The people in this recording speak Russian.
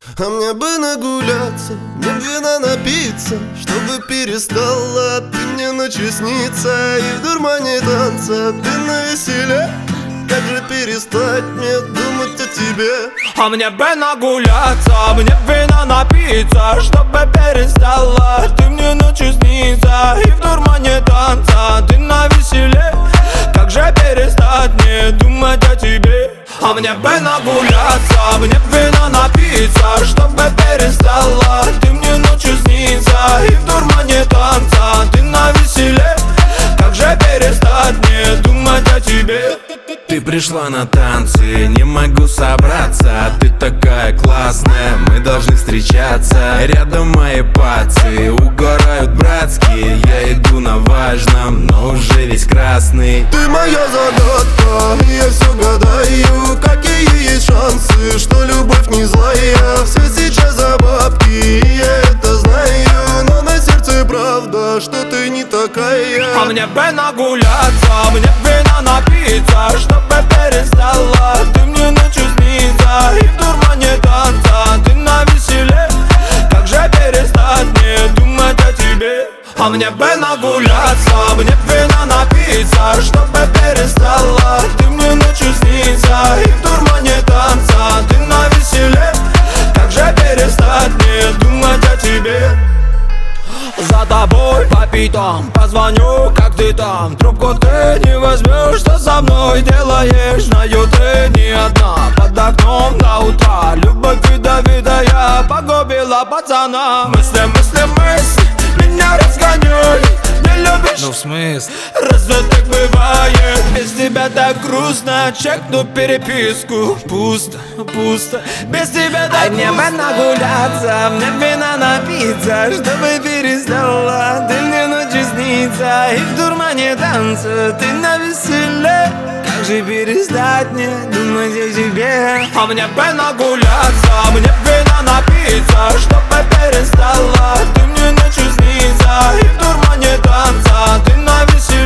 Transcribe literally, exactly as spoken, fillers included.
А мне бы нагуляться, мне вина напиться, чтобы перестала ты мне ночью сниться. И в дурмане танца ты навеселе. Как же перестать мне думать о тебе? А мне бы нагуляться, мне вина напиться, чтобы перестала ты мне ночью сниться. И в дурмане танца ты навеселе. Как же перестать мне думать о тебе? А мне бы нагуляться, мне вина напиться, чтобы перестала ты мне ночью сниться. И в дурмане танца ты навеселе. Как же перестать мне думать о тебе? Ты пришла на танцы, не могу собраться. Ты такая классная, мы должны встречаться. Рядом мои пацы угорают братские. Я иду на важном, но уже весь красный. Ты моя загадка, и я все гадаю, какие есть шансы, что любовь не злая. Все сейчас за бабки, и я это знаю, но на сердце правда, что ты не такая. А мне бы нагуляться, мне вина напиться, чтобы перестала ты мне ночью сниться. И в дурмане танца ты навеселе. Как же перестать мне думать о тебе? А мне бы нагуляться, мне вина напиться, чтобы перестала ты мне ночью сниться. И в дурмане танца ты навеселе. Как же перестать мне думать о тебе? За тобой по пятам позвоню, как ты там. Трубку ты не возьмешь, что со мной делаешь? Знаю, ты не одна, под окном до утра. Любовь ядовитая погубила пацана. Мысли, мысли, мысли меня разгоняют. Не любишь? Ну в смысле? Разве так бывает? Без тебя так грустно. Чекну переписку. Пусто, пусто. Без тебя так грустно. Мне бы нагуляться, мне вина напиться, чтобы перестала ты мне ночью сниться. И в дурмане танца ты навеселе. Как же перестать мне думать о тебе? А мне бы нагуляться, мне вина напиться, чтобы перестала ты мне ночью сниться. И в дурмане танца ты навеселе.